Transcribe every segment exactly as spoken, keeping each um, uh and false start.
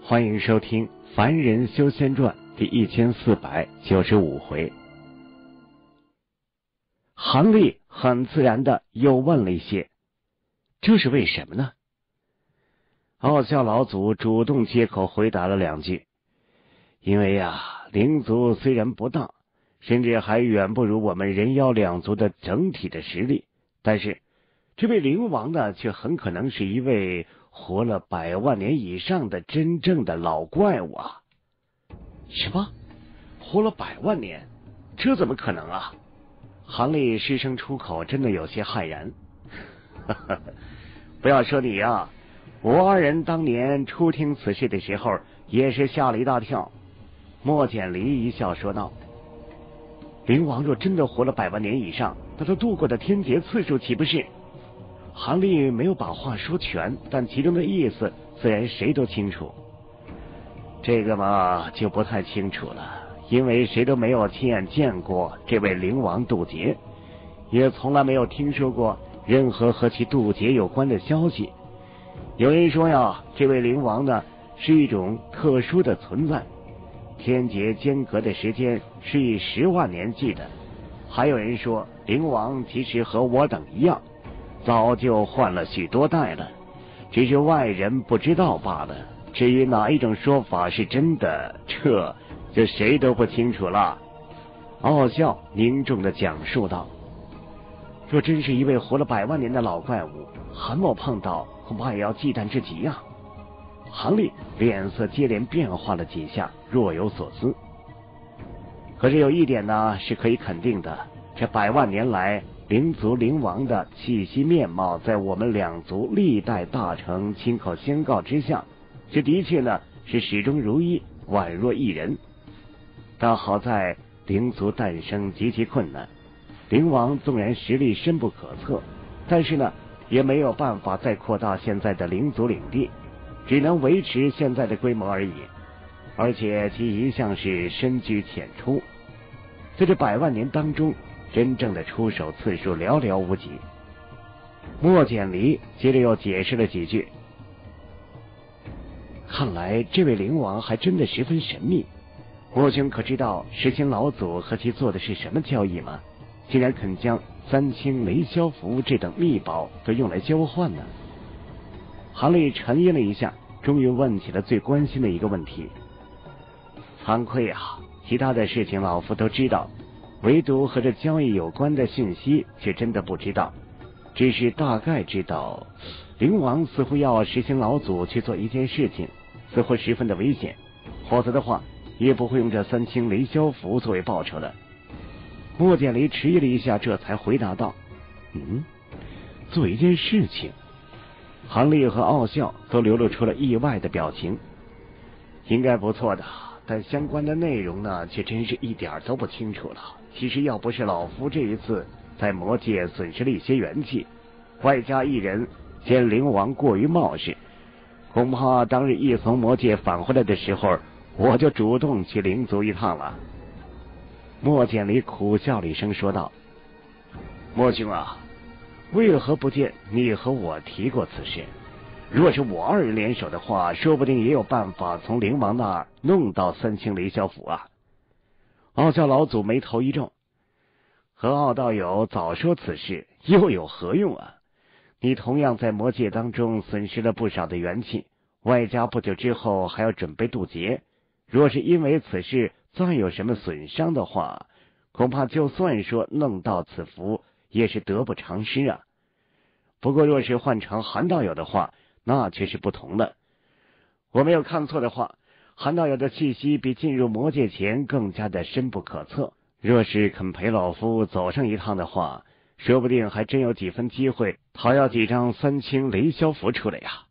欢迎收听《凡人修仙传》第一千四百九十五回。韩立很自然的又问了一些，这是为什么呢？傲笑老祖主动接口回答了两句，因为呀、啊，灵族虽然不大，甚至还远不如我们人妖两族的整体的实力，但是这位灵王呢，却很可能是一位活了百万年以上的真正的老怪物啊！什么？活了百万年？这怎么可能啊？韩立失声出口，真的有些骇然。不要说你啊，我二人当年初听此事的时候，也是吓了一大跳。莫简离一笑说道：“灵王若真的活了百万年以上，那他度过的天劫次数岂不是？”韩立没有把话说全，但其中的意思自然谁都清楚。这个嘛，就不太清楚了，因为谁都没有亲眼见过这位灵王渡劫，也从来没有听说过任何和其渡劫有关的消息。有人说呀，这位灵王呢是一种特殊的存在，天劫间隔的时间是以十万年计的。还有人说，灵王其实和我等一样，早就换了许多代了，只是外人不知道罢了。至于哪一种说法是真的，这就谁都不清楚了。傲笑凝重地讲述道：“若真是一位活了百万年的老怪物，韩某碰到恐怕也要忌惮至极呀。”韩立脸色接连变化了几下，若有所思。可是有一点呢是可以肯定的，这百万年来灵族灵王的气息面貌，在我们两族历代大成亲口宣告之下，这的确呢是始终如一，宛若一人。但好在灵族诞生极其困难，灵王纵然实力深不可测，但是呢也没有办法再扩大现在的灵族领地，只能维持现在的规模而已。而且其一向是深居浅出，在这百万年当中，真正的出手次数寥寥无几。莫简离接着又解释了几句，看来这位灵王还真的十分神秘。莫兄可知道石心老祖和其做的是什么交易吗？竟然肯将三清雷霄符这等秘宝都用来交换呢？韩立沉吟了一下，终于问起了最关心的一个问题。惭愧啊，其他的事情老夫都知道，唯独和这交易有关的讯息却真的不知道，只是大概知道灵王似乎要实行老祖去做一件事情，似乎十分的危险，否则的话也不会用这三清雷霄符作为报酬的。莫简离迟疑了一下，这才回答道：嗯，做一件事情。韩立和傲笑都流露出了意外的表情。应该不错的，但相关的内容呢，却真是一点都不清楚了。其实要不是老夫这一次在魔界损失了一些元气，外加一人见灵王过于冒失，恐怕当日一从魔界返回来的时候，我就主动去灵族一趟了。莫简离苦笑了一声说道：莫兄啊，为何不见你和我提过此事？若是我二人联手的话，说不定也有办法从灵王那儿弄到三清雷霄符啊。傲笑老祖眉头一皱，和傲道友早说此事又有何用啊？你同样在魔界当中损失了不少的元气，外加不久之后还要准备渡劫，若是因为此事再有什么损伤的话，恐怕就算说弄到此符也是得不偿失啊。不过若是换成韩道友的话，那却是不同了。我没有看错的话，韩道友的气息比进入魔界前更加的深不可测，若是肯陪老夫走上一趟的话，说不定还真有几分机会讨要几张三清雷霄符出来呀。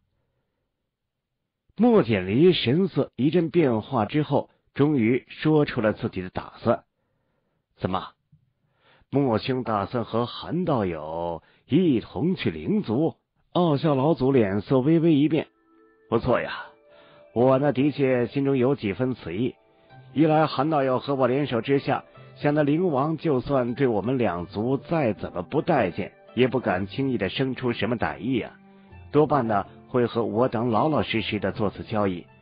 莫简离神色一阵变化之后，终于说出了自己的打算。怎么，莫兄打算和韩道友一同去灵族？傲笑老祖脸色微微一变。不错呀，我呢的确心中有几分此意。一来韩道友和我联手之下，想那灵王就算对我们两族再怎么不待见，也不敢轻易的生出什么歹意啊，多半呢会和我等老老实实的做此交易。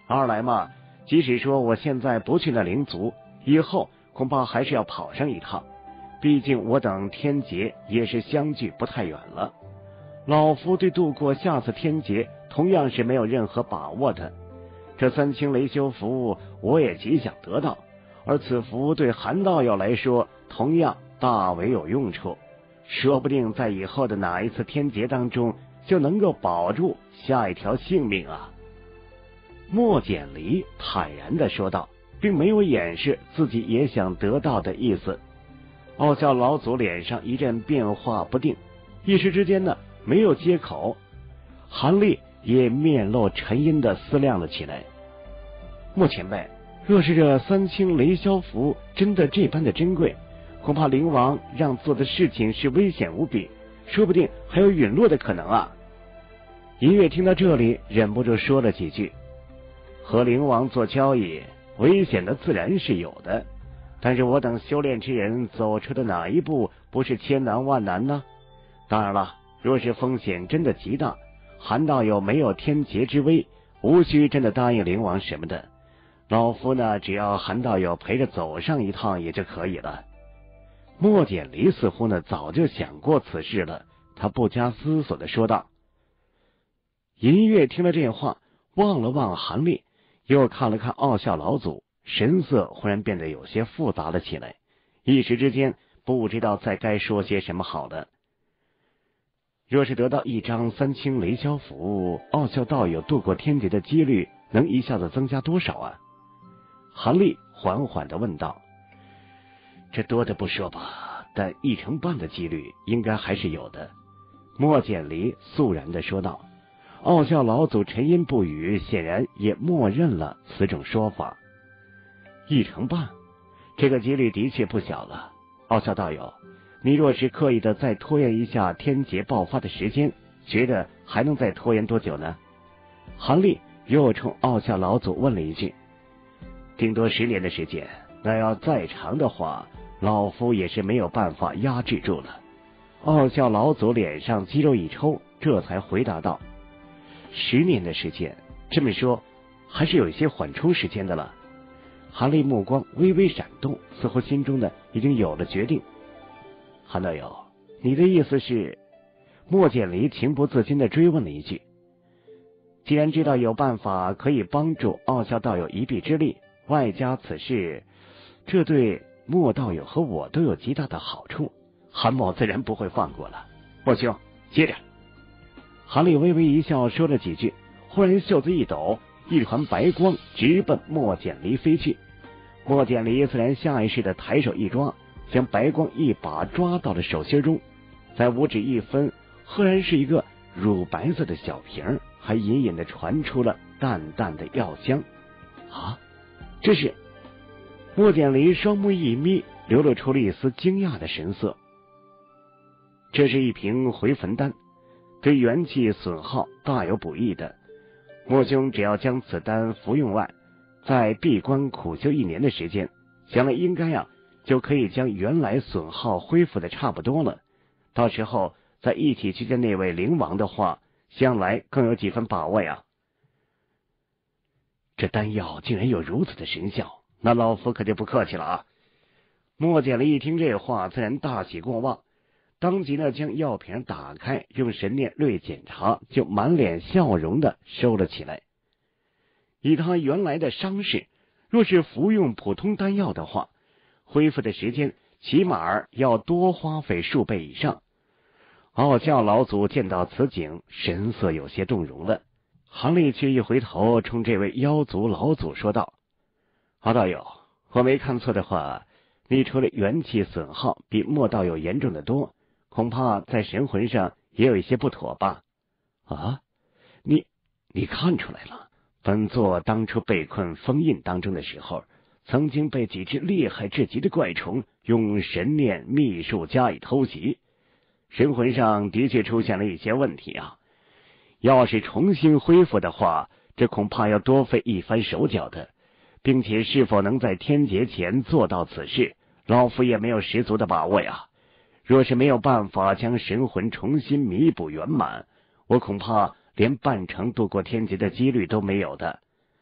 二来嘛，即使说我现在不去那灵族，以后恐怕还是要跑上一趟，毕竟我等天劫也是相距不太远了。老夫对度过下次天劫同样是没有任何把握的。这三清雷修符我也极想得到，而此符对韩道友来说同样大为有用处，说不定在以后的哪一次天劫当中就能够保住下一条性命啊。莫简离坦然地说道，并没有掩饰自己也想得到的意思。傲笑老祖脸上一阵变化不定，一时之间呢没有接口。韩立也面露沉阴的思量了起来。莫前辈，若是这三清雷霄符真的这般的珍贵，恐怕灵王让做的事情是危险无比，说不定还有陨落的可能啊。银月听到这里忍不住说了几句，和灵王做交易，危险的自然是有的，但是我等修炼之人走出的哪一步不是千难万难呢？当然了，若是风险真的极大，韩道友没有天劫之危，无需真的答应灵王什么的，老夫呢只要韩道友陪着走上一趟也就可以了。莫简离似乎呢早就想过此事了，他不加思索的说道。银月听了这话，望了望韩立，又看了看傲笑老祖，神色忽然变得有些复杂了起来，一时之间不知道再该说些什么好了。若是得到一张三清雷霄符，傲笑道友渡过天劫的几率能一下子增加多少啊？韩立缓缓地问道。这多的不说吧，但一成半的几率应该还是有的。莫简离肃然地说道。傲笑老祖沉吟不语，显然也默认了此种说法。一成半，这个几率的确不小了。傲笑道友，你若是刻意的再拖延一下天劫爆发的时间，觉得还能再拖延多久呢？韩立又冲傲笑老祖问了一句。顶多十年的时间，那要再长的话，老夫也是没有办法压制住了。傲笑老祖脸上肌肉一抽，这才回答道。十年的时间，这么说还是有一些缓冲时间的了。韩立目光微微闪动，似乎心中的已经有了决定。韩道友，你的意思是？莫简离情不自禁地追问了一句。既然知道有办法可以帮助傲笑道友一臂之力，外加此事，这对莫道友和我都有极大的好处，韩某自然不会放过了。莫兄，接着。韩立微微一笑，说了几句，忽然袖子一抖，一团白光直奔莫简离飞去。莫简离自然下意识的抬手一抓，将白光一把抓到了手心中，在五指一分，赫然是一个乳白色的小瓶，还隐隐的传出了淡淡的药香。啊，这是？莫简离双目一眯，流露出了一丝惊讶的神色。这是一瓶回魂丹，对元气损耗大有补益的。莫兄只要将此丹服用外，在闭关苦修一年的时间，想来应该啊就可以将原来损耗恢复的差不多了。到时候再一起去见那位灵王的话，将来更有几分把握呀。这丹药竟然有如此的神效，那老夫可就不客气了啊！莫简离一听这话，自然大喜过望，当即呢将药瓶打开，用神念略检查，就满脸笑容的收了起来。以他原来的伤势，若是服用普通丹药的话，恢复的时间起码要多花费数倍以上。傲笑老祖见到此景，神色有些动容了。韩立却一回头，冲这位妖族老祖说道：“敖道友，我没看错的话，你除了元气损耗比莫道友严重的多，恐怕在神魂上也有一些不妥吧？”啊，你你看出来了？本座当初被困封印当中的时候，曾经被几只厉害至极的怪虫用神念秘术加以偷袭，神魂上的确出现了一些问题啊。要是重新恢复的话，这恐怕要多费一番手脚的，并且是否能在天劫前做到此事，老夫也没有十足的把握呀。若是没有办法将神魂重新弥补圆满，我恐怕连半成渡过天劫的几率都没有的。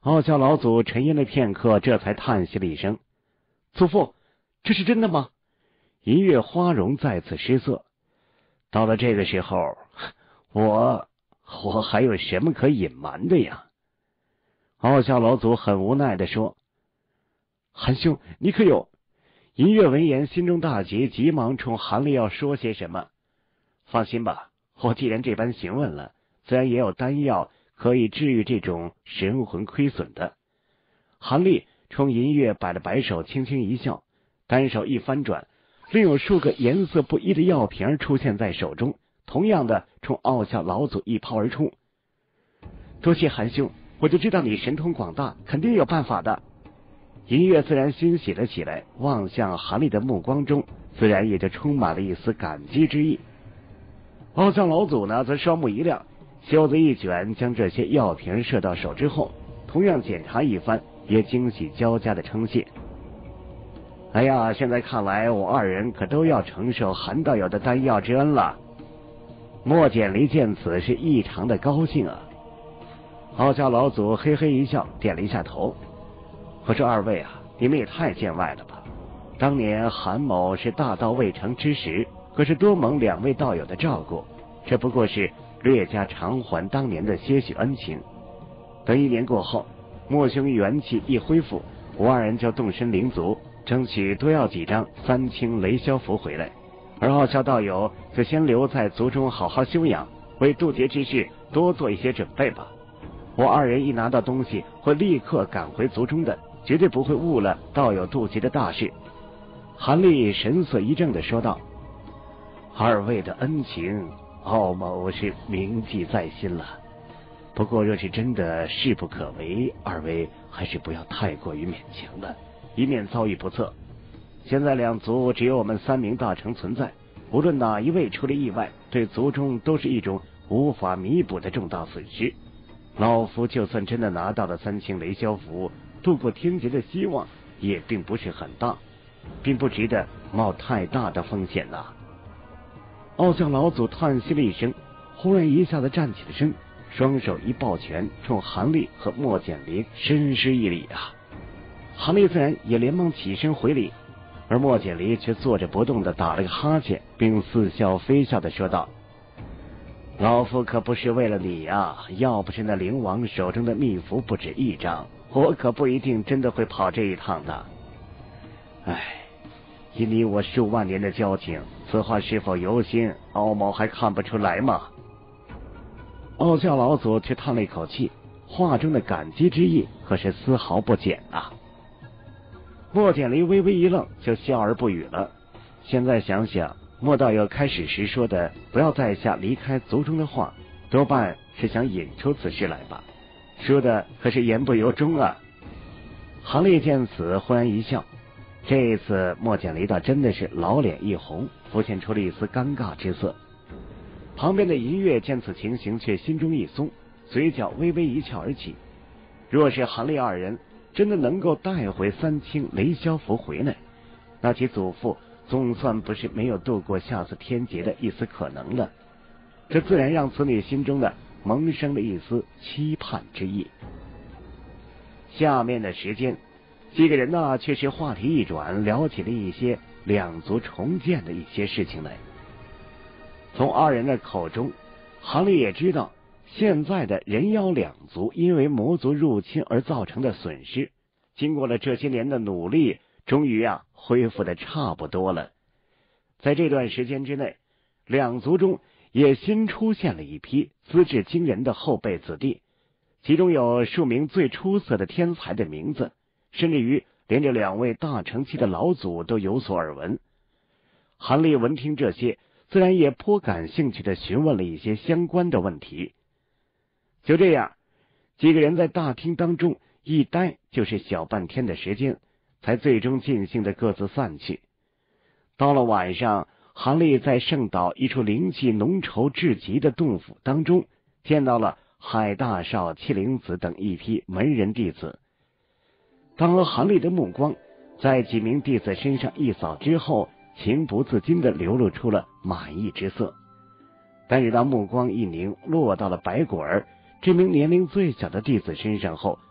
傲笑老祖沉吟了片刻，这才叹息了一声：“祖父，这是真的吗？”银月花容再次失色。到了这个时候，我我还有什么可隐瞒的呀？傲笑老祖很无奈地说：“韩兄，你可有？”银月闻言心中大急，急忙冲韩立要说些什么。放心吧，我既然这般询问了，自然也有丹药可以治愈这种神魂亏损的。韩立冲银月摆了摆手，轻轻一笑，单手一翻转，另有数个颜色不一的药瓶出现在手中，同样的冲傲笑老祖一抛而出。多谢韩兄，我就知道你神通广大，肯定有办法的。银月自然欣喜了起来，望向韩立的目光中自然也就充满了一丝感激之意。傲笑老祖呢，则双目一亮，袖子一卷，将这些药瓶射到手之后，同样检查一番，也惊喜交加的称谢。哎呀，现在看来我二人可都要承受韩道友的丹药之恩了。莫简离见此是异常的高兴啊。傲笑老祖嘿嘿一笑，点了一下头。我说二位啊，你们也太见外了吧！当年韩某是大道未成之时，可是多蒙两位道友的照顾，这不过是略加偿还当年的些许恩情。等一年过后，莫兄元气一恢复，我二人就动身灵族，争取多要几张三清雷霄符回来。而傲笑道友就先留在族中好好休养，为渡劫之事多做一些准备吧。我二人一拿到东西，会立刻赶回族中的，绝对不会误了道友渡劫的大事。韩立神色一正的说道：“二位的恩情，傲某是铭记在心了。不过若是真的势不可为，二位还是不要太过于勉强了，以免遭遇不测。现在两族只有我们三名大成存在，无论哪一位出了意外，对族中都是一种无法弥补的重大损失。老夫就算真的拿到了三清雷霄符，度过天劫的希望也并不是很大，并不值得冒太大的风险呐、啊。”傲笑老祖叹息了一声，忽然一下子站起了身，双手一抱拳，冲韩立和莫简离深施一礼啊。韩立自然也连忙起身回礼，而莫简离却坐着不动的打了个哈欠，并似笑非笑的说道：“老夫可不是为了你呀，要不是那灵王手中的秘符不止一张，我可不一定真的会跑这一趟的。唉，以你我数万年的交情，此话是否由心，傲某还看不出来吗？”傲笑老祖却叹了一口气，话中的感激之意可是丝毫不减啊。莫简离微微一愣，就笑而不语了。现在想想，莫道友开始时说的不要在下离开族中的话，多半是想引出此事来吧，说的可是言不由衷啊。韩立见此忽然一笑，这一次莫简离倒真的是老脸一红，浮现出了一丝尴尬之色。旁边的银月见此情形，却心中一松，嘴角微微一翘而起。若是韩立二人真的能够带回三清雷霄符回来，那其祖父总算不是没有度过下次天劫的一丝可能了。这自然让子女心中的萌生了一丝期盼之意。下面的时间，几个人呢却是话题一转，聊起了一些两族重建的一些事情来。从二人的口中，韩立也知道现在的人妖两族因为魔族入侵而造成的损失，经过了这些年的努力，终于啊恢复的差不多了。在这段时间之内，两族中也新出现了一批资质惊人的后辈子弟，其中有数名最出色的天才的名字，甚至于连这两位大成期的老祖都有所耳闻。韩立闻听这些，自然也颇感兴趣的询问了一些相关的问题。就这样，几个人在大厅当中一待就是小半天的时间，才最终尽兴的各自散去。到了晚上，韩立在圣岛一处灵气浓稠至极的洞府当中，见到了海大少、七灵子等一批门人弟子。当韩立的目光在几名弟子身上一扫之后，情不自禁地流露出了满意之色。但是当目光一凝，落到了白果儿这名年龄最小的弟子身上后，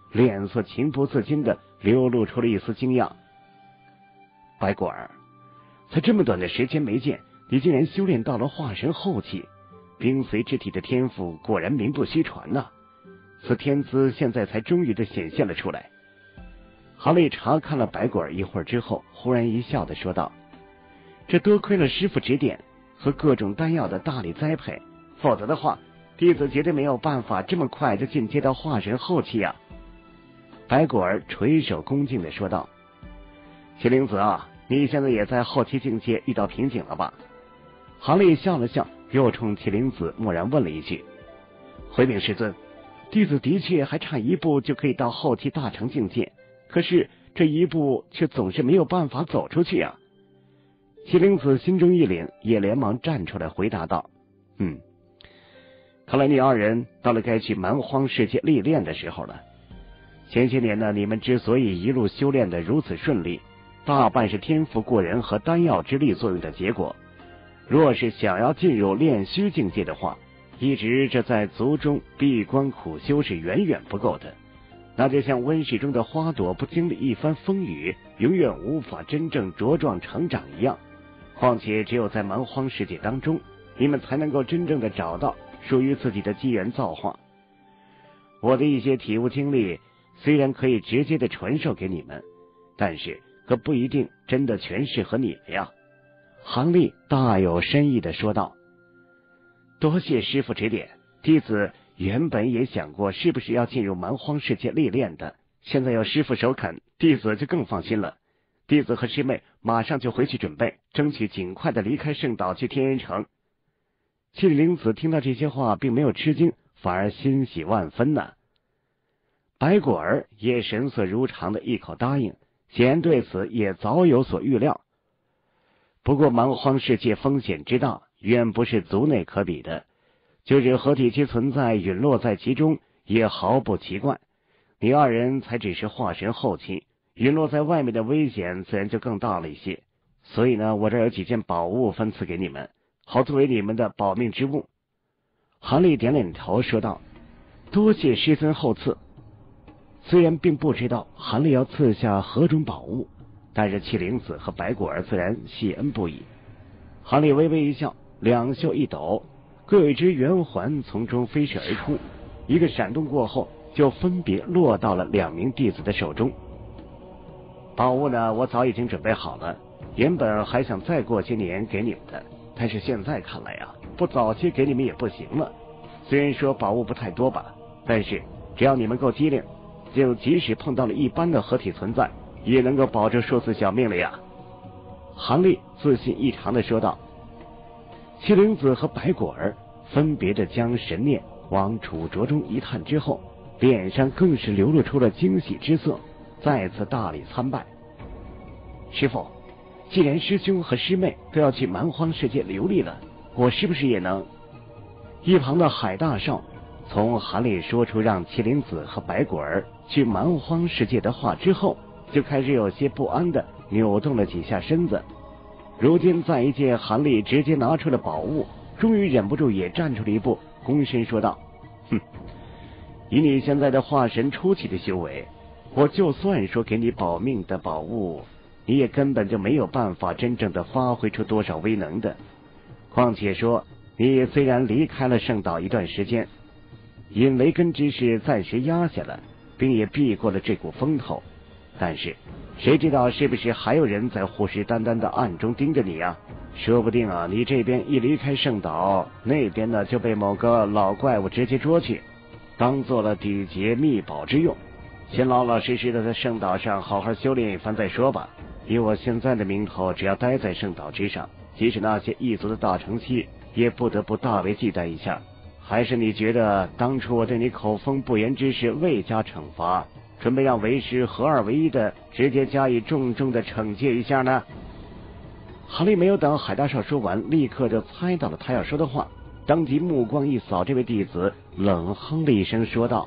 脸色情不自禁的流露出了一丝惊讶。白果儿，才这么短的时间没见，你竟然修炼到了化神后期，冰髓之体的天赋果然名不虚传呐、啊！此天资现在才终于的显现了出来。韩立查看了白果儿一会儿之后，忽然一笑的说道：“这多亏了师傅指点和各种丹药的大力栽培，否则的话，弟子绝对没有办法这么快就进阶到化神后期啊！”白果儿垂手恭敬的说道：“麒麟子啊，你现在也在后期境界遇到瓶颈了吧？”韩立笑了笑，又冲麒麟子蓦然问了一句：“回禀师尊，弟子的确还差一步就可以到后期大成境界，可是这一步却总是没有办法走出去啊！”麒麟子心中一凛，也连忙站出来回答道：“嗯，看来你二人到了该去蛮荒世界历练的时候了。前些年呢，你们之所以一路修炼的如此顺利，大半是天赋过人和丹药之力作用的结果。若是想要进入炼虚境界的话，一直这在族中闭关苦修是远远不够的。那就像温室中的花朵不经历一番风雨，永远无法真正茁壮成长一样。况且只有在蛮荒世界当中，你们才能够真正的找到属于自己的机缘造化。我的一些体悟经历虽然可以直接的传授给你们，但是可不一定真的全适合你们呀。”韩立大有深意的说道：“多谢师父指点，弟子原本也想过是不是要进入蛮荒世界历练的，现在有师父首肯，弟子就更放心了。弟子和师妹马上就回去准备，争取尽快的离开圣岛去天元城。”麒麟子听到这些话并没有吃惊，反而欣喜万分呢。白果儿也神色如常的一口答应，显然对此也早有所预料。不过蛮荒世界风险之大，远不是族内可比的，就是合体期存在陨落在其中也毫不奇怪。你二人才只是化神后期，陨落在外面的危险自然就更大了一些。所以呢，我这有几件宝物分赐给你们，好作为你们的保命之物。韩立点点头说道：“多谢师尊厚赐。”虽然并不知道韩立要赐下何种宝物，但是麒麟子和白果儿自然谢恩不已。韩立微微一笑，两袖一抖，各有一只圆环从中飞射而出，一个闪动过后就分别落到了两名弟子的手中。宝物呢，我早已经准备好了，原本还想再过些年给你们的，但是现在看来啊，不早些给你们也不行了。虽然说宝物不太多吧，但是只要你们够机灵，就即使碰到了一般的合体存在，也能够保住数次小命了呀。韩立自信异常的说道。麒麟子和白果儿分别的将神念往楚卓中一探之后，脸上更是流露出了惊喜之色，再次大礼参拜。师父，既然师兄和师妹都要去蛮荒世界游历了，我是不是也能？一旁的海大少从韩立说出让麒麟子和白果儿去蛮荒世界的话之后，就开始有些不安的扭动了几下身子。如今再一见韩立直接拿出了宝物，终于忍不住也站出了一步，躬身说道：“哼，以你现在的化神初期的修为，我就算说给你保命的宝物，你也根本就没有办法真正的发挥出多少威能的。况且说你虽然离开了圣岛一段时间，因雷根之事暂时压下了，并也避过了这股风头，但是谁知道是不是还有人在虎视眈眈的暗中盯着你啊？说不定啊，你这边一离开圣岛，那边呢就被某个老怪物直接捉去，当做了抵劫秘宝之用。先老老实实的在圣岛上好好修炼一番再说吧。以我现在的名头，只要待在圣岛之上，即使那些异族的大城西，也不得不大为忌惮一下。还是你觉得当初我对你口风不严之事未加惩罚，准备让为师合二为一的直接加以重重的惩戒一下呢？”韩立没有等海大少说完，立刻就猜到了他要说的话，当即目光一扫这位弟子，冷哼了一声说道：“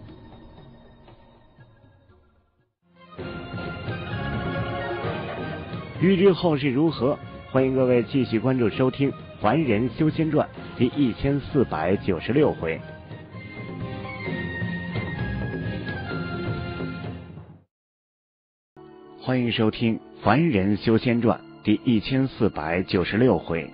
欲知后事如何，欢迎各位继续关注收听《凡人修仙传》第一千四百九十六回。 欢迎收听《凡人修仙传》第一千四百九十六回。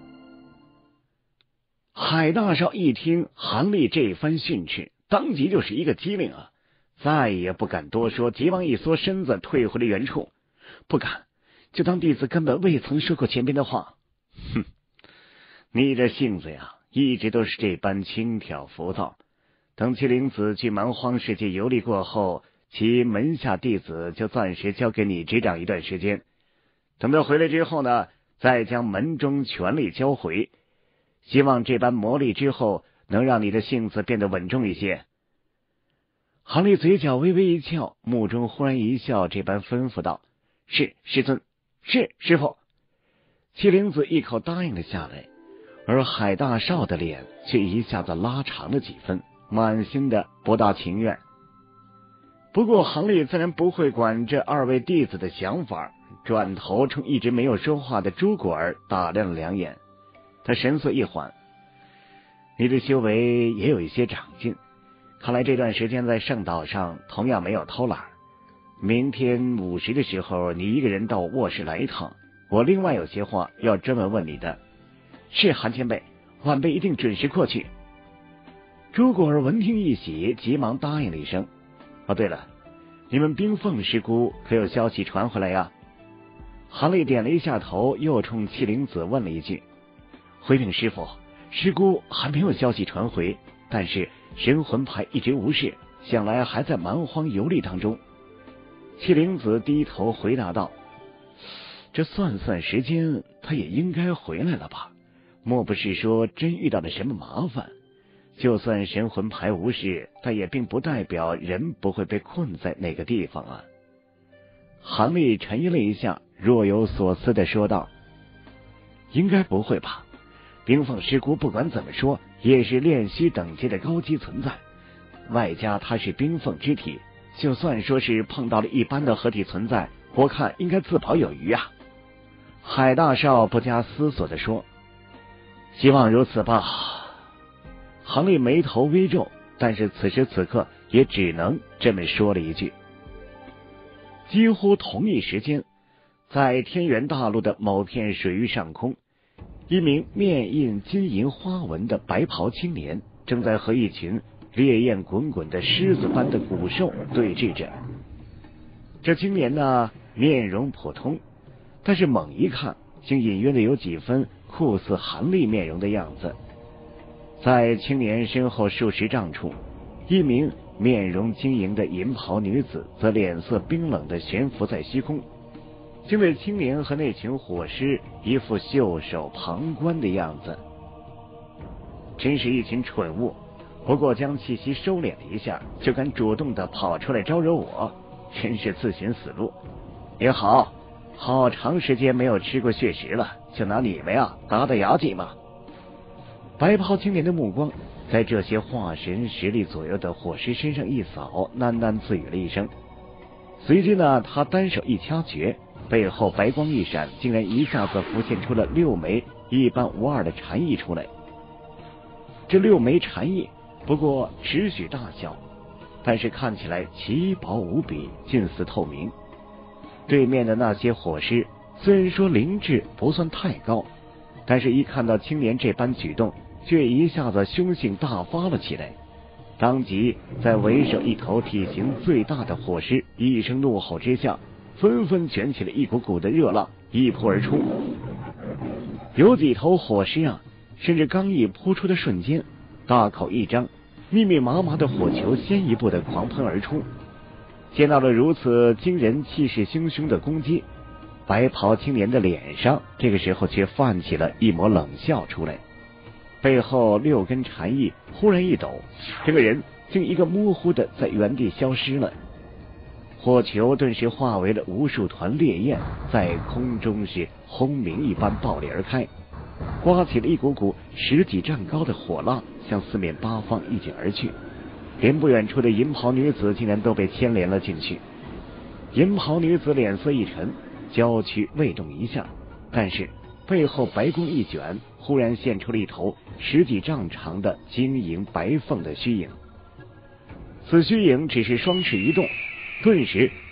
海大少一听韩立这番训斥，当即就是一个机灵啊，再也不敢多说，急忙一缩身子退回了原处。不敢，就当弟子根本未曾说过前边的话。哼，你这性子呀，一直都是这般轻佻浮躁。等麒麟子去蛮荒世界游历过后，其门下弟子就暂时交给你执掌一段时间。等他回来之后呢，再将门中权力交回。希望这般磨砺之后，能让你的性子变得稳重一些。韩立嘴角微微一翘，目中忽然一笑，这般吩咐道：“是师尊，是师傅。”麒麟子一口答应了下来，而海大少的脸却一下子拉长了几分，满心的不大情愿。不过韩立自然不会管这二位弟子的想法，转头冲一直没有说话的朱果儿打量了两眼。他神色一缓：“你的修为也有一些长进，看来这段时间在圣岛上同样没有偷懒。明天午时的时候，你一个人到卧室来一趟，我另外有些话要专门问你的。”“是韩前辈，晚辈一定准时过去。”朱果儿闻听一喜，急忙答应了一声。“哦，对了，你们冰凤师姑可有消息传回来呀？”韩立点了一下头，又冲麒麟子问了一句：“回禀师傅，师姑还没有消息传回，但是神魂牌一直无事，想来还在蛮荒游历当中。”麒麟子低头回答道：“这算算时间，他也应该回来了吧？莫不是说真遇到了什么麻烦？就算神魂牌无事，但也并不代表人不会被困在那个地方啊。”韩立沉吟了一下，若有所思的说道：“应该不会吧？冰凤师姑不管怎么说也是炼虚等级的高级存在，外加她是冰凤之体，就算说是碰到了一般的合体存在，我看应该自保有余啊。”海大少不加思索的说：“希望如此吧。”韩立眉头微皱，但是此时此刻也只能这么说了一句。几乎同一时间，在天元大陆的某片水域上空，一名面印金银花纹的白袍青年正在和一群烈焰滚滚的狮子般的古兽对峙着。这青年呢，面容普通，但是猛一看，竟隐约的有几分酷似韩立面容的样子。在青年身后数十丈处，一名面容晶莹的银袍女子则脸色冰冷的悬浮在虚空，竟对青年和那群火狮一副袖手旁观的样子。真是一群蠢物，不过将气息收敛了一下，就敢主动的跑出来招惹我，真是自寻死路。也好，好长时间没有吃过血食了，就拿你们呀打打牙祭嘛。白袍青年的目光在这些化神实力左右的火狮身上一扫，喃喃自语了一声。随之呢，他单手一掐诀，背后白光一闪，竟然一下子浮现出了六枚一般无二的禅意出来。这六枚禅意不过尺许大小，但是看起来奇薄无比，近似透明。对面的那些火狮虽然说灵智不算太高，但是一看到青年这般举动，却一下子凶性大发了起来，当即在为首一头体型最大的火狮一声怒吼之下，纷纷卷起了一股股的热浪，一扑而出。有几头火狮啊，甚至刚一扑出的瞬间，大口一张，密密麻麻的火球先一步的狂喷而出。见到了如此惊人气势汹汹的攻击，白袍青年的脸上这个时候却泛起了一抹冷笑出来，背后六根禅意忽然一抖，这个人竟一个模糊的在原地消失了。火球顿时化为了无数团烈焰，在空中是轰鸣一般爆裂而开，刮起了一股股十几丈高的火浪，向四面八方一卷而去。连不远处的银袍女子竟然都被牵连了进去。银袍女子脸色一沉，娇躯未动一下，但是背后白光一卷，忽然现出了一头十几丈长的晶莹白凤的虚影。此虚影只是双翅一动，顿时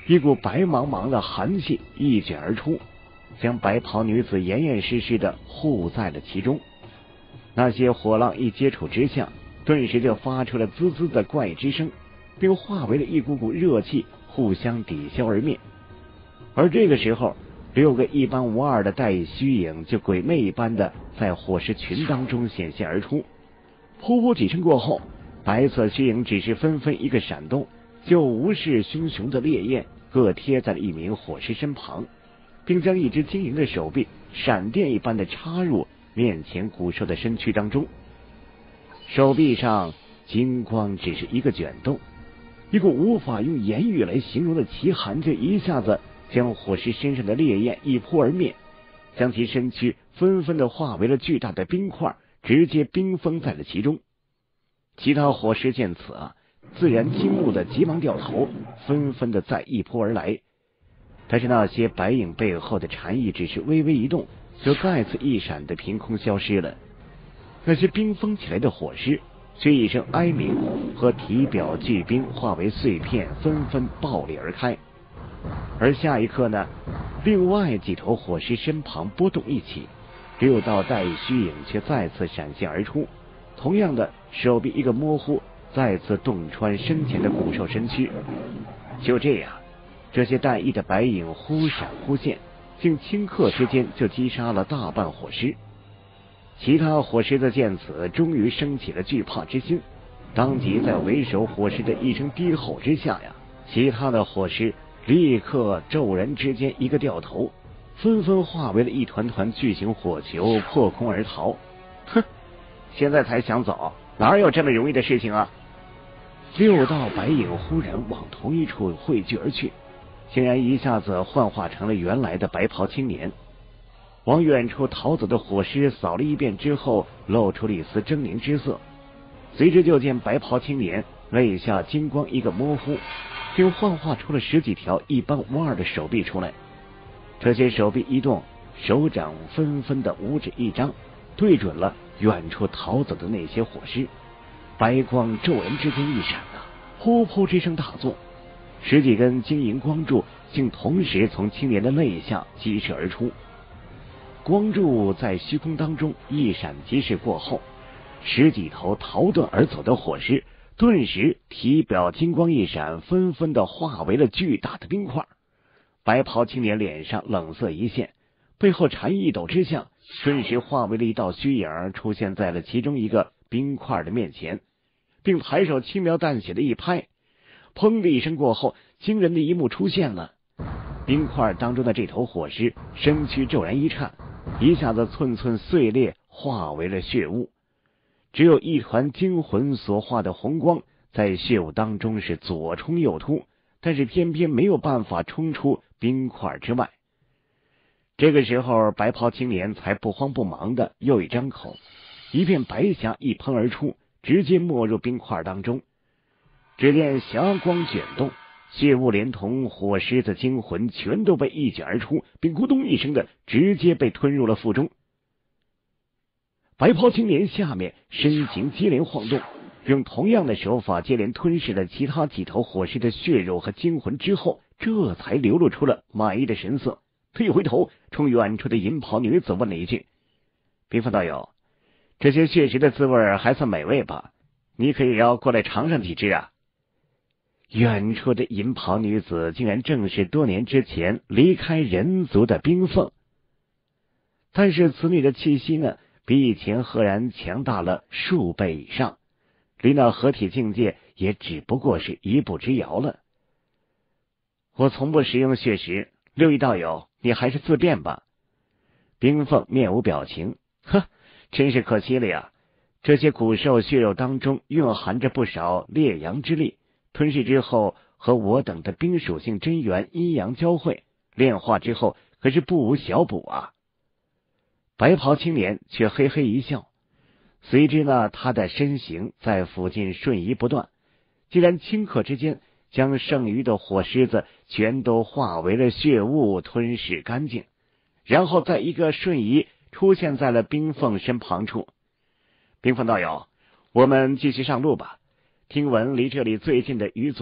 一股白茫茫的寒气一卷而出，将白袍女子严严实实的护在了其中。那些火浪一接触之下，顿时就发出了滋滋的怪之声，并化为了一股股热气，互相抵消而灭。而这个时候，六个一般无二的带虚影就鬼魅一般的在火石群当中显现而出。噗噗几声过后，白色虚影只是纷纷一个闪动，就无视熊熊的烈焰，各贴在了一名火石身旁，并将一只晶莹的手臂闪电一般的插入面前骨瘦的身躯当中。手臂上金光只是一个卷动，一股无法用言语来形容的奇寒就一下子将火石身上的烈焰一扑而灭，将其身躯纷纷的化为了巨大的冰块，直接冰封在了其中。其他火石见此啊，自然惊怒的急忙掉头，纷纷的再一扑而来。但是那些白影背后的禅意只是微微一动，就再次一闪的凭空消失了。那些冰封起来的火石却一声哀鸣，和体表巨冰化为碎片，纷纷爆裂而开。而下一刻呢，另外几头火石身旁波动一起，六道带虚影却再次闪现而出，同样的手臂一个模糊，再次洞穿身前的骨瘦身躯。就这样，这些带翼的白影忽闪忽现，竟顷刻之间就击杀了大半火石。其他火石的见此，终于升起了惧怕之心，当即在为首火石的一声低吼之下呀，其他的火石立刻骤然之间一个掉头，纷纷化为了一团团巨型火球，破空而逃。哼，现在才想走，哪有这么容易的事情啊！六道白影忽然往同一处汇聚而去，竟然一下子幻化成了原来的白袍青年。往远处逃走的火狮扫了一遍之后，露出了一丝狰狞之色，随之就见白袍青年肋下金光一个模糊，并幻化出了十几条一般无二的手臂出来。这些手臂一动，手掌纷纷的五指一张，对准了远处逃走的那些火狮。白光骤然之间一闪啊，噗噗之声大作，十几根晶莹光柱竟同时从青年的肋下激射而出。光柱在虚空当中一闪即逝过后，十几头逃遁而走的火狮顿时体表金光一闪，纷纷的化为了巨大的冰块。白袍青年脸上冷色一现，背后禅意一抖之下，瞬时化为了一道虚影，出现在了其中一个冰块的面前，并抬手轻描淡写的一拍，砰的一声过后，惊人的一幕出现了。冰块当中的这头火狮身躯骤然一颤，一下子寸寸碎裂，化为了血雾。只有一团精魂所化的红光在血雾当中是左冲右突，但是偏偏没有办法冲出冰块之外。这个时候，白袍青年才不慌不忙的又一张口，一片白霞一喷而出，直接没入冰块当中。只见霞光卷动，血雾连同火狮的精魂全都被一卷而出，并咕咚一声的直接被吞入了腹中。白袍青年下面身形接连晃动，用同样的手法接连吞噬了其他几头火狮的血肉和精魂之后，这才流露出了满意的神色。他一回头，冲远处的银袍女子问了一句：“冰峰道友，这些血石的滋味还算美味吧？你可以要过来尝上几只啊？”远处的银袍女子竟然正是多年之前离开人族的冰凤，但是此女的气息呢，比以前赫然强大了数倍以上，离那合体境界也只不过是一步之遥了。我从不食用血石，六位道友，你还是自便吧。冰凤面无表情，呵，真是可惜了呀！这些骨兽血肉当中蕴含着不少烈阳之力，吞噬之后和我等的冰属性真元阴阳交汇，炼化之后可是不无小补啊。白袍青年却嘿嘿一笑，随之呢，他的身形在附近瞬移不断，竟然顷刻之间将剩余的火狮子全都化为了血雾吞噬干净，然后在一个瞬移出现在了冰凤身旁处。冰凤道友，我们继续上路吧。听闻离这里最近的鱼族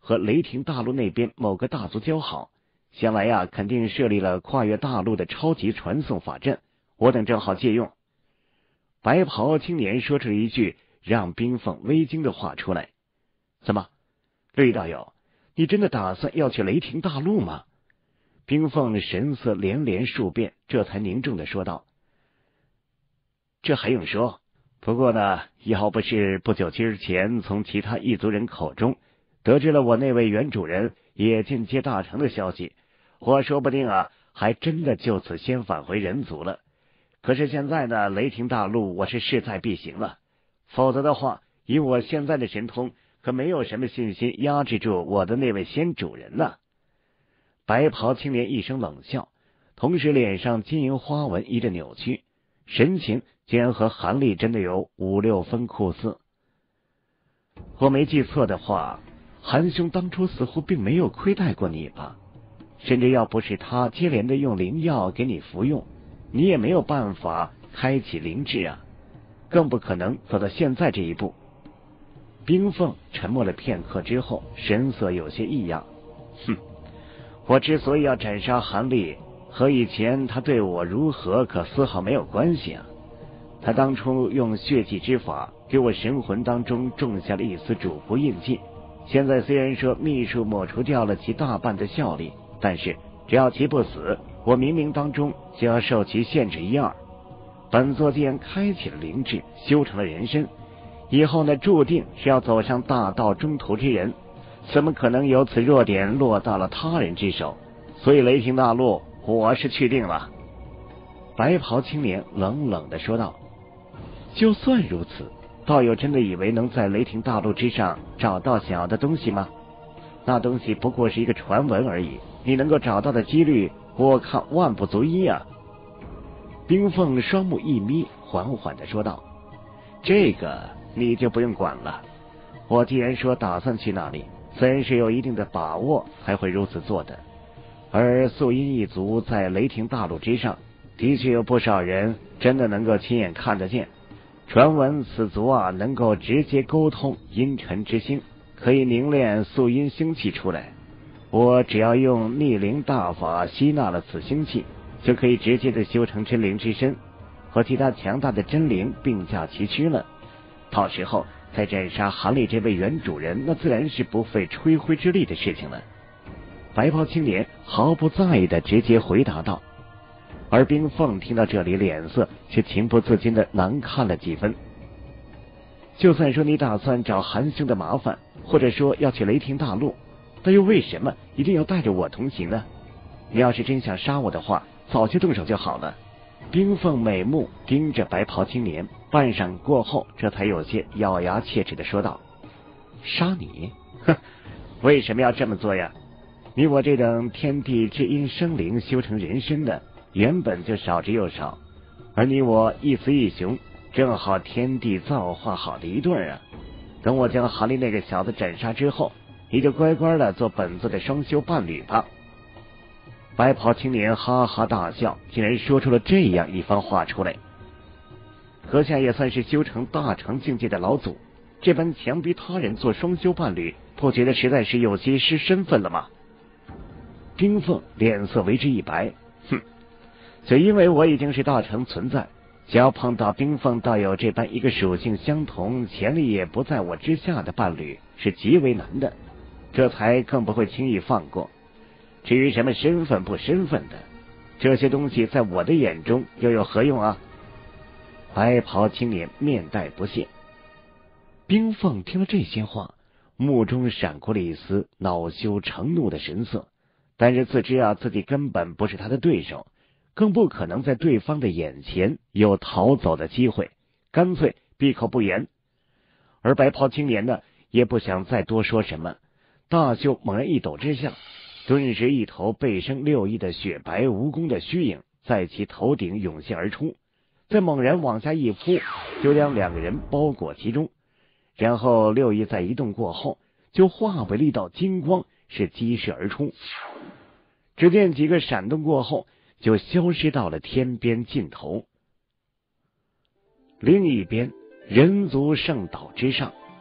和雷霆大陆那边某个大族交好，想来呀、啊，肯定设立了跨越大陆的超级传送法阵，我等正好借用。白袍青年说出了一句让冰凤微惊的话出来：怎么，绿道友，你真的打算要去雷霆大陆吗？冰凤神色连连数变，这才凝重的说道：这还用说，不过呢，要不是不久之前从其他异族人口中得知了我那位原主人也进阶大成的消息，我说不定啊，还真的就此先返回人族了。可是现在呢，雷霆大陆我是势在必行了，否则的话，以我现在的神通，可没有什么信心压制住我的那位先主人呢。白袍青年一声冷笑，同时脸上金银花纹一阵扭曲，神情竟然和韩立真的有五六分酷似。我没记错的话，韩兄当初似乎并没有亏待过你吧？甚至要不是他接连的用灵药给你服用，你也没有办法开启灵智啊，更不可能走到现在这一步。冰凤沉默了片刻之后，神色有些异样。哼，我之所以要斩杀韩立，和以前他对我如何可丝毫没有关系啊。他当初用血祭之法给我神魂当中种下了一丝主仆印记，现在虽然说秘术抹除掉了其大半的效力，但是只要其不死，我冥冥当中就要受其限制一二。本座既然开启了灵智，修成了人身，以后呢注定是要走上大道中途之人，怎么可能由此弱点落到了他人之手？所以雷霆大陆我是去定了。白袍青年冷冷地说道：就算如此，道友真的以为能在雷霆大陆之上找到想要的东西吗？那东西不过是一个传闻而已，你能够找到的几率我看万不足一啊。冰凤双目一眯，缓缓地说道：这个你就不用管了，我既然说打算去那里，虽然是有一定的把握才会如此做的。而素阴一族在雷霆大陆之上，的确有不少人真的能够亲眼看得见，传闻此族啊能够直接沟通阴沉之星，可以凝练素阴星气出来。我只要用逆灵大法吸纳了此星气，就可以直接的修成真灵之身，和其他强大的真灵并驾齐驱了。到时候再斩杀韩立这位原主人，那自然是不费吹灰之力的事情了。白袍青年毫不在意的直接回答道，而冰凤听到这里，脸色却情不自禁的难看了几分。就算说你打算找韩兄的麻烦，或者说要去雷霆大陆，那又为什么一定要带着我同行呢？你要是真想杀我的话，早就动手就好了。冰凤美目盯着白袍青年，半晌过后，这才有些咬牙切齿的说道：杀你？哼，为什么要这么做呀？你我这等天地之阴生灵修成人身的，原本就少之又少，而你我一雌一雄，正好天地造化好的一对啊！等我将韩立那个小子斩杀之后，你就乖乖的做本座的双修伴侣吧。白袍青年哈哈大笑，竟然说出了这样一番话出来。阁下也算是修成大成境界的老祖，这般强逼他人做双修伴侣，不觉得实在是有些失身份了吗？冰凤脸色为之一白，哼，就因为我已经是大成存在，只要碰到冰凤道友这般一个属性相同、潜力也不在我之下的伴侣，是极为难的，这才更不会轻易放过。至于什么身份不身份的，这些东西在我的眼中又有何用啊？白袍青年面带不屑。冰凤听了这些话，目中闪过了一丝恼羞成怒的神色，但是自知啊自己根本不是他的对手，更不可能在对方的眼前有逃走的机会，干脆闭口不言。而白袍青年呢，也不想再多说什么，大袖猛然一抖之下，顿时一头背生六翼的雪白蜈蚣的虚影在其头顶涌现而出，再猛然往下一扑，就将两个人包裹其中。然后六翼在移动过后，就化为了一道金光，是激射而出。只见几个闪动过后，就消失到了天边尽头。另一边，人族圣岛之上，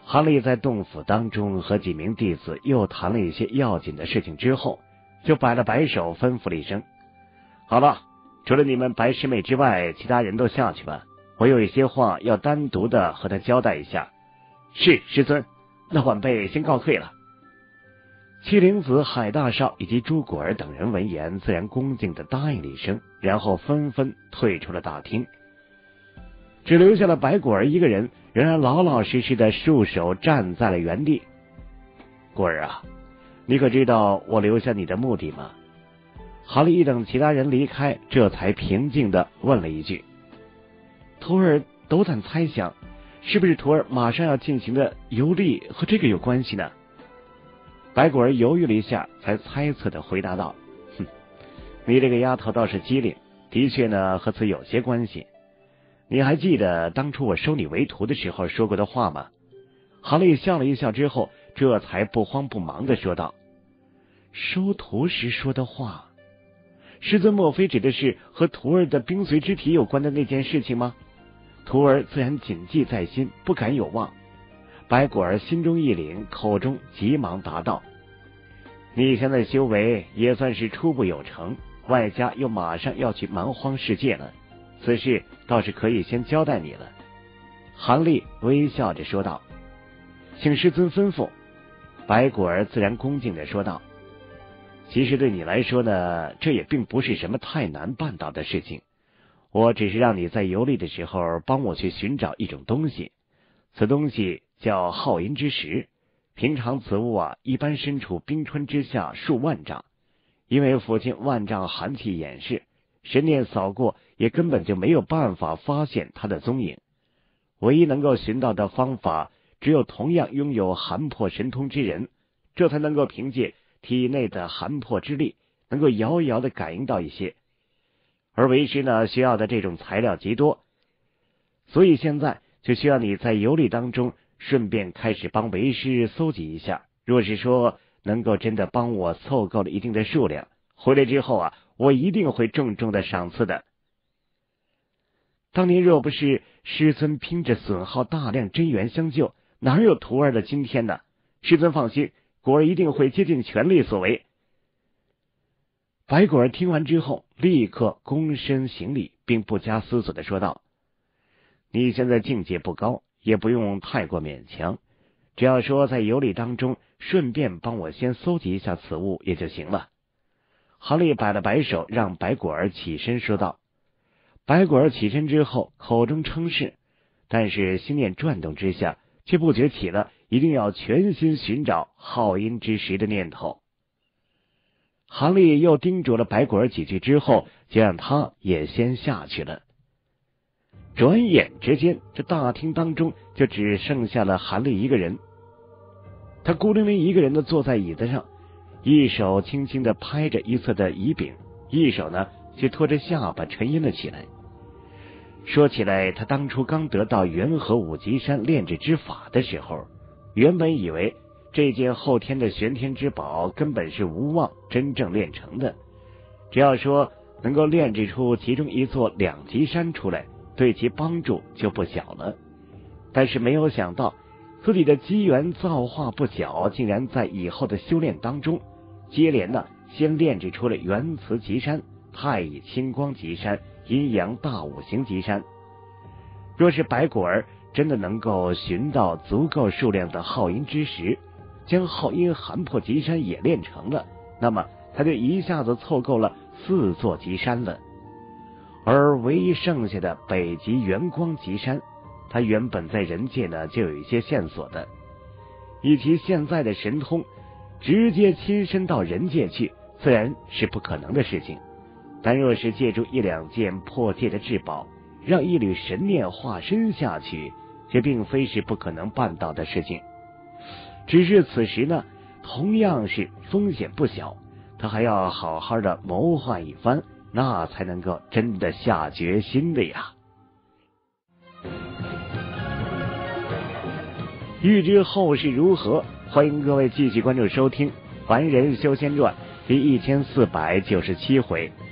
韩立在洞府当中和几名弟子又谈了一些要紧的事情之后，就摆了摆手，吩咐了一声：好了，除了你们白师妹之外，其他人都下去吧，我有一些话要单独的和他交代一下。是，师尊，那晚辈先告退了。七灵子、海大少以及朱果儿等人闻言，自然恭敬的答应了一声，然后纷纷退出了大厅，只留下了白果儿一个人，仍然老老实实的束手站在了原地。果儿啊，你可知道我留下你的目的吗？韩立一等其他人离开，这才平静的问了一句。徒儿斗胆猜想，是不是徒儿马上要进行的游历和这个有关系呢？白果儿犹豫了一下，才猜测的回答道：哼，你这个丫头倒是机灵，的确呢和此有些关系。你还记得当初我收你为徒的时候说过的话吗？韩立笑了一笑之后，这才不慌不忙的说道：收徒时说的话，师尊莫非指的是和徒儿的冰髓之体有关的那件事情吗？徒儿自然谨记在心，不敢有忘。白果儿心中一凛，口中急忙答道：你现在修为也算是初步有成，外加又马上要去蛮荒世界了，此事倒是可以先交代你了。韩立微笑着说道：请师尊吩咐。白果儿自然恭敬的说道：其实对你来说呢，这也并不是什么太难办到的事情，我只是让你在游历的时候帮我去寻找一种东西，此东西叫皓阴之石。平常此物啊，一般身处冰川之下数万丈，因为附近万丈寒气掩饰，神念扫过也根本就没有办法发现它的踪影。唯一能够寻到的方法，只有同样拥有寒魄神通之人，这才能够凭借体内的寒魄之力，能够遥遥的感应到一些。而为师呢，需要的这种材料极多，所以现在就需要你在游历当中顺便开始帮为师搜集一下。若是说能够真的帮我凑够了一定的数量，回来之后啊，我一定会重重的赏赐的。当年若不是师尊拼着损耗大量真元相救，哪有徒儿的今天呢？师尊放心，果儿一定会竭尽全力所为。白果儿听完之后，立刻躬身行礼，并不加思索的说道：你现在境界不高，也不用太过勉强，只要说在游历当中顺便帮我先搜集一下此物也就行了。韩立摆了摆手，让白果儿起身说道。白果儿起身之后，口中称是，但是心念转动之下，却不觉起了一定要全心寻找皓阴之石的念头。韩立又叮嘱了白果儿几句之后，就让他也先下去了。转眼之间，这大厅当中就只剩下了韩立一个人。他孤零零一个人的坐在椅子上，一手轻轻的拍着一侧的椅柄，一手呢却托着下巴沉吟了起来。说起来，他当初刚得到元和五级山炼制之法的时候，原本以为这件后天的玄天之宝根本是无望真正炼成的，只要说能够炼制出其中一座两级山出来，对其帮助就不小了。但是没有想到自己的机缘造化不小，竟然在以后的修炼当中接连呢先炼制出了元磁极山、太乙清光极山、阴阳大五行极山。若是白果儿真的能够寻到足够数量的皓阴之石，将皓阴寒魄极山也炼成了，那么他就一下子凑够了四座极山了。而唯一剩下的北极元光极山，他原本在人界呢就有一些线索的，以其现在的神通，直接亲身到人界去自然是不可能的事情，但若是借助一两件破戒的至宝，让一缕神念化身下去，却并非是不可能办到的事情。只是此时呢，同样是风险不小，他还要好好的谋划一番，那才能够真的下决心的呀。欲知后事如何，欢迎各位继续关注收听《凡人修仙传》第一千四百九十七回。